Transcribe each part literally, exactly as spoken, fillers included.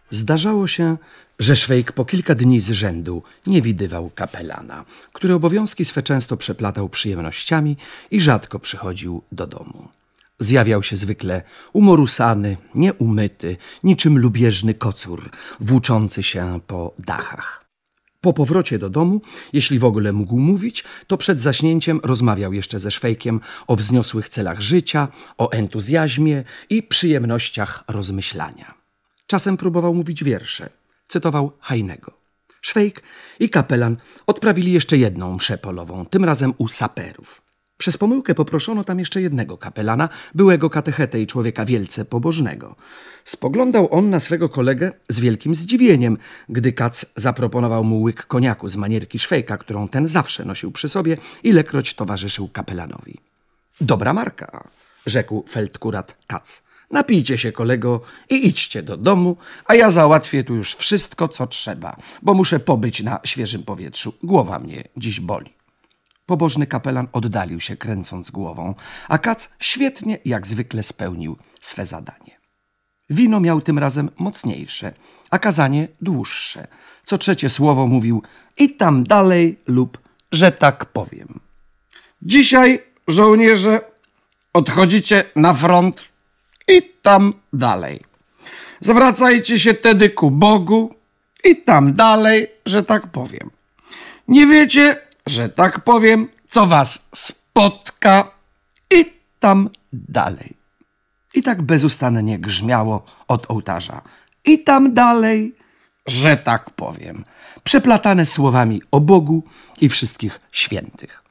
Zdarzało się, że Szwejk po kilka dni z rzędu nie widywał kapelana, który obowiązki swe często przeplatał przyjemnościami i rzadko przychodził do domu. Zjawiał się zwykle umorusany, nieumyty, niczym lubieżny kocur, włóczący się po dachach. Po powrocie do domu, jeśli w ogóle mógł mówić, to przed zaśnięciem rozmawiał jeszcze ze Szwejkiem o wzniosłych celach życia, o entuzjazmie i przyjemnościach rozmyślania. Czasem próbował mówić wiersze, cytował Heinego. Szwejk i kapelan odprawili jeszcze jedną mszę polową, tym razem u saperów. Przez pomyłkę poproszono tam jeszcze jednego kapelana, byłego katechetę i człowieka wielce pobożnego. Spoglądał on na swego kolegę z wielkim zdziwieniem, gdy kac zaproponował mu łyk koniaku z manierki Szwejka, którą ten zawsze nosił przy sobie, ilekroć towarzyszył kapelanowi. Dobra marka, rzekł feldkurat Kac. Napijcie się, kolego, i idźcie do domu, a ja załatwię tu już wszystko, co trzeba, bo muszę pobyć na świeżym powietrzu. Głowa mnie dziś boli. Pobożny kapelan oddalił się, kręcąc głową, a Kac świetnie, jak zwykle, spełnił swe zadanie. Wino miał tym razem mocniejsze, a kazanie dłuższe. Co trzecie słowo mówił i tam dalej lub że tak powiem. Dzisiaj, żołnierze, odchodzicie na front i tam dalej. Zwracajcie się tedy ku Bogu i tam dalej, że tak powiem. Nie wiecie, że tak powiem, co was spotka i tam dalej. I tak bezustannie grzmiało od ołtarza. I tam dalej, że tak powiem. Przeplatane słowami o Bogu i wszystkich świętych.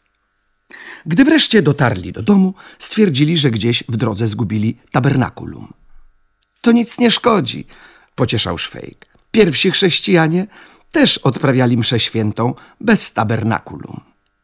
Gdy wreszcie dotarli do domu, stwierdzili, że gdzieś w drodze zgubili tabernakulum. To nic nie szkodzi, pocieszał Szwejk. Pierwsi chrześcijanie też odprawiali mszę świętą bez tabernakulum.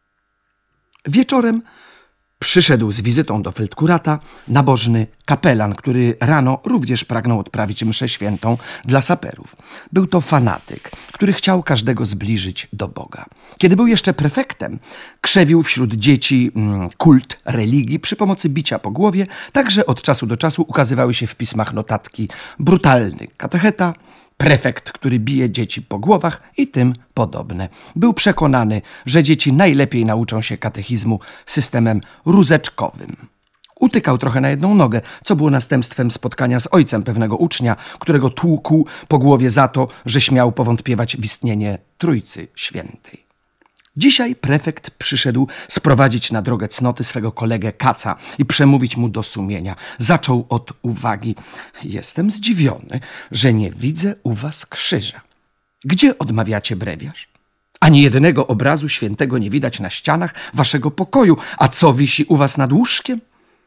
Wieczorem przyszedł z wizytą do feldkurata nabożny kapelan, który rano również pragnął odprawić mszę świętą dla saperów. Był to fanatyk, który chciał każdego zbliżyć do Boga. Kiedy był jeszcze prefektem, krzewił wśród dzieci mm, kult religii przy pomocy bicia po głowie, także od czasu do czasu ukazywały się w pismach notatki brutalny katecheta, prefekt, który bije dzieci po głowach i tym podobne. Był przekonany, że dzieci najlepiej nauczą się katechizmu systemem rózeczkowym. Utykał trochę na jedną nogę, co było następstwem spotkania z ojcem pewnego ucznia, którego tłukł po głowie za to, że śmiał powątpiewać w istnienie Trójcy Świętej. Dzisiaj prefekt przyszedł sprowadzić na drogę cnoty swego kolegę Kaca i przemówić mu do sumienia. Zaczął od uwagi. Jestem zdziwiony, że nie widzę u was krzyża. Gdzie odmawiacie brewiarz? Ani jednego obrazu świętego nie widać na ścianach waszego pokoju. A co wisi u was nad łóżkiem?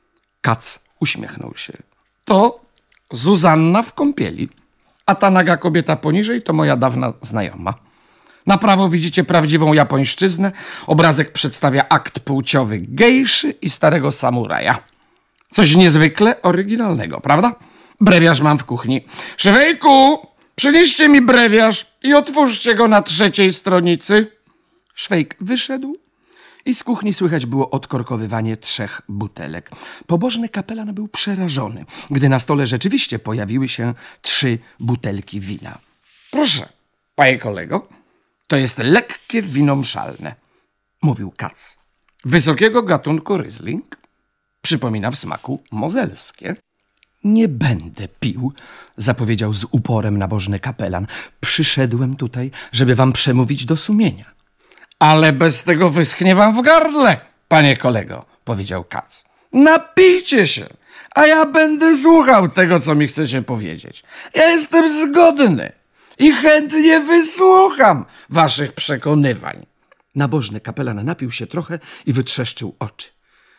Kac uśmiechnął się. To Zuzanna w kąpieli, a ta naga kobieta poniżej to moja dawna znajoma. Na prawo widzicie prawdziwą japońszczyznę. Obrazek przedstawia akt płciowy gejszy i starego samuraja. Coś niezwykle oryginalnego, prawda? Brewiarz mam w kuchni. Szwejku, przynieście mi brewiarz i otwórzcie go na trzeciej stronicy. Szwejk wyszedł i z kuchni słychać było odkorkowywanie trzech butelek. Pobożny kapelan był przerażony, gdy na stole rzeczywiście pojawiły się trzy butelki wina. Proszę, panie kolego, to jest lekkie wino mszalne, mówił Kac. Wysokiego gatunku Riesling. Przypomina w smaku mozelskie. Nie będę pił, zapowiedział z uporem nabożny kapelan. Przyszedłem tutaj, żeby wam przemówić do sumienia. Ale bez tego wyschnie wam w gardle, panie kolego, powiedział Kac. Napijcie się, a ja będę słuchał tego, co mi chcecie powiedzieć. Ja jestem zgodny i chętnie wysłucham waszych przekonywań. Nabożny kapelan napił się trochę i wytrzeszczył oczy.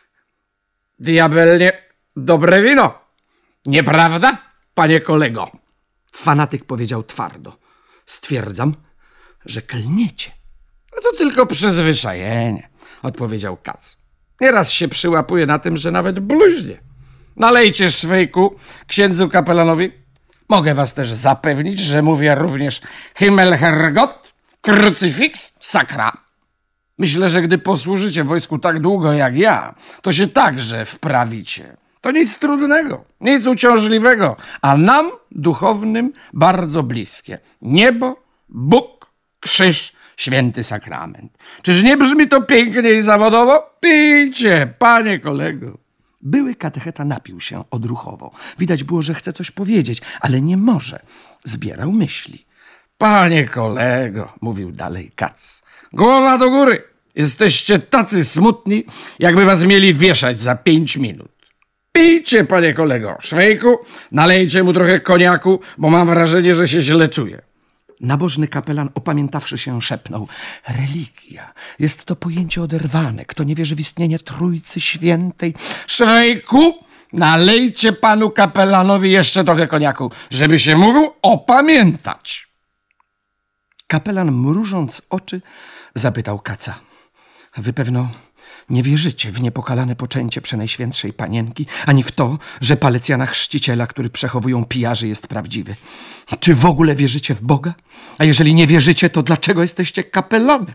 Diabelnie dobre wino, nieprawda, panie kolego? Fanatyk powiedział twardo. Stwierdzam, że klniecie. No to tylko przyzwyczajenie, odpowiedział Kac. Nieraz się przyłapuje na tym, że nawet bluźnie. Nalejcie, Szwejku, księdzu kapelanowi. Mogę was też zapewnić, że mówię również Himmel, Herrgott, Krucyfiks, Sakra. Myślę, że gdy posłużycie wojsku tak długo jak ja, to się także wprawicie To nic trudnego, nic uciążliwego, a nam, duchownym, bardzo bliskie. Niebo, Bóg, krzyż, święty sakrament. Czyż nie brzmi to pięknie i zawodowo? Pijcie, panie kolego. Były katecheta napił się odruchowo. Widać było, że chce coś powiedzieć, ale nie może. Zbierał myśli. Panie kolego, mówił dalej Kac, głowa do góry. Jesteście tacy smutni, jakby was mieli wieszać za pięć minut. Pijcie, panie kolego. Szwejku, nalejcie mu trochę koniaku, bo mam wrażenie, że się źle czuje. Nabożny kapelan, opamiętawszy się, szepnął. Religia. Jest to pojęcie oderwane. Kto nie wierzy w istnienie Trójcy Świętej. Szwejku, nalejcie panu kapelanowi jeszcze trochę koniaku, żeby się mógł opamiętać. Kapelan, mrużąc oczy, zapytał Kaca. Wy pewno nie wierzycie w niepokalane poczęcie Przenajświętszej Panienki, ani w to, że palec Jana Chrzciciela, który przechowują pijarzy, jest prawdziwy. Czy w ogóle wierzycie w Boga? A jeżeli nie wierzycie, to dlaczego jesteście kapelanem?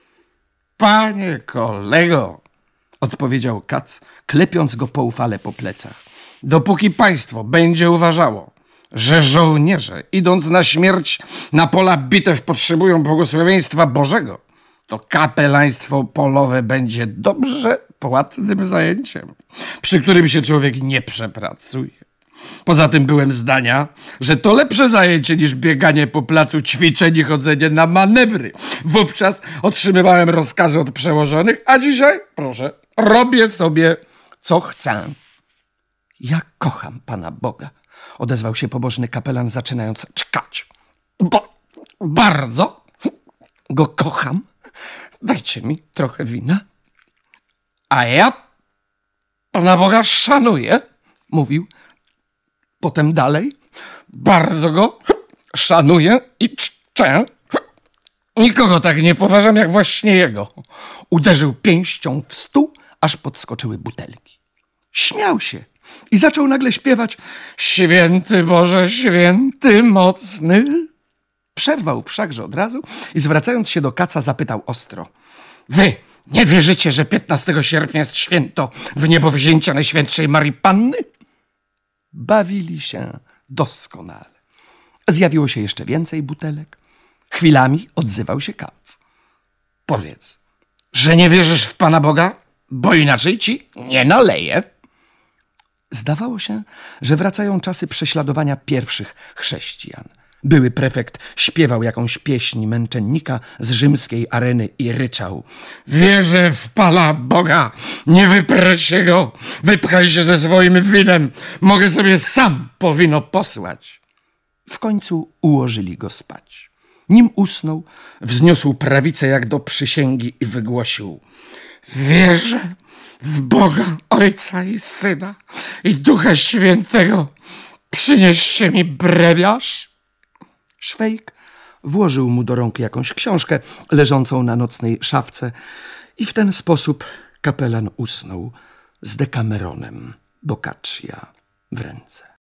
Panie kolego, odpowiedział Kac, klepiąc go poufale po plecach. Dopóki państwo będzie uważało, że żołnierze, idąc na śmierć na pola bitew, potrzebują błogosławieństwa Bożego, to kapelaństwo polowe będzie dobrze płatnym zajęciem, przy którym się człowiek nie przepracuje. Poza tym byłem zdania, że to lepsze zajęcie niż bieganie po placu ćwiczeń i chodzenie na manewry. Wówczas otrzymywałem rozkazy od przełożonych, a dzisiaj, proszę, robię sobie co chcę. Ja kocham Pana Boga, odezwał się pobożny kapelan, zaczynając czkać. Bo bardzo go kocham. Dajcie mi trochę wina. A ja Pana Boga szanuję, mówił. Potem dalej. Bardzo go szanuję i czczę. Nikogo tak nie poważam jak właśnie jego. Uderzył pięścią w stół, aż podskoczyły butelki. Śmiał się i zaczął nagle śpiewać Święty Boże, święty, mocny. Przerwał wszakże od razu i zwracając się do Kaca zapytał ostro. Wy nie wierzycie, że piętnastego sierpnia jest święto wniebowzięcia Najświętszej Marii Panny? Bawili się doskonale. Zjawiło się jeszcze więcej butelek. Chwilami odzywał się Kac. Powiedz, że nie wierzysz w Pana Boga, bo inaczej ci nie naleję. Zdawało się, że wracają czasy prześladowania pierwszych chrześcijan. Były prefekt śpiewał jakąś pieśń męczennika z rzymskiej areny i ryczał. Wierzę w Pana Boga, nie wyprę się go, wypchaj się ze swoim winem, mogę sobie sam po wino posłać. W końcu ułożyli go spać. Nim usnął, wzniósł prawicę jak do przysięgi i wygłosił. Wierzę w Boga, Ojca i Syna i Ducha Świętego. Przynieście mi brewiarz. Szwejk włożył mu do rąk jakąś książkę leżącą na nocnej szafce i w ten sposób kapelan usnął z Dekameronem Boccaccia w ręce.